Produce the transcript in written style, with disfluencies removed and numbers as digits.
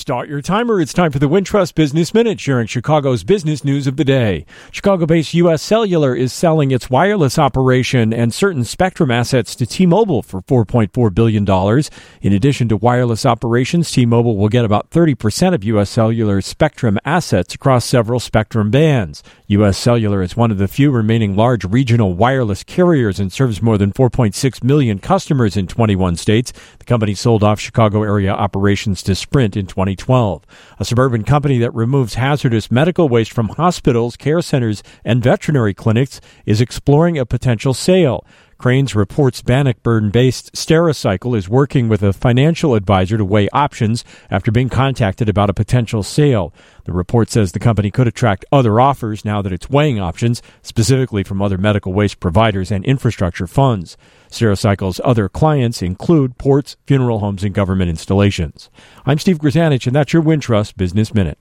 Start your timer. It's time for the Wintrust Business Minute, sharing Chicago's business news of the day. Chicago-based U.S. Cellular is selling its wireless operation and certain spectrum assets to T-Mobile for $4.4 billion. In addition to wireless operations, T-Mobile will get about 30% of U.S. Cellular's spectrum assets across several spectrum bands. U.S. Cellular is one of the few remaining large regional wireless carriers and serves more than 4.6 million customers in 21 states. The company sold off Chicago area operations to Sprint in 2012. A suburban company that removes hazardous medical waste from hospitals, care centers, and veterinary clinics is exploring a potential sale. Cranes reports Bannockburn-based Stericycle is working with a financial advisor to weigh options after being contacted about a potential sale. The report says the company could attract other offers now that it's weighing options, specifically from other medical waste providers and infrastructure funds. Stericycle's other clients include ports, funeral homes, and government installations. I'm Steve Grzanich, and that's your Wintrust Business Minute.